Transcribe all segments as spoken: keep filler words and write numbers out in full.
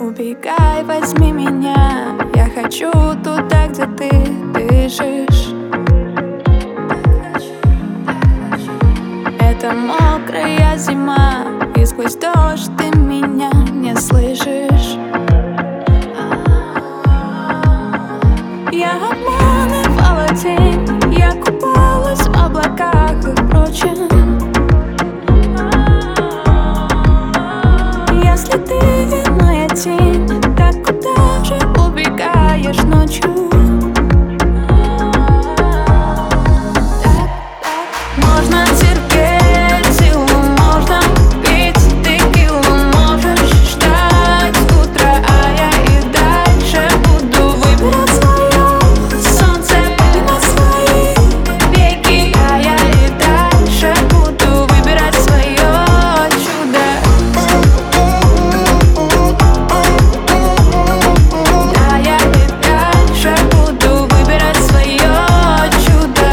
убегай, возьми меня. Я хочу туда, где ты дышишь. Это мокрая зима, и сквозь дождь ты меня не слышишь. Я обманывала день, я купалась в облаках и прочем. Если ты моя тень, так куда же убегаешь ночью? Так, так. Можно терпеть силу, можно пить текилу, можешь ждать утра, а я и дальше буду выбирать свое солнце мимо свои веки, а я и дальше буду выбирать свое чудо. Да, я и дальше буду выбирать свое чудо.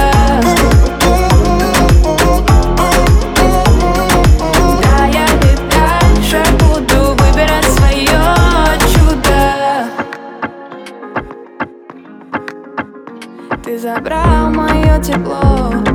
Да, я и дальше буду выбирать свое чудо. Ты забрал мое тепло,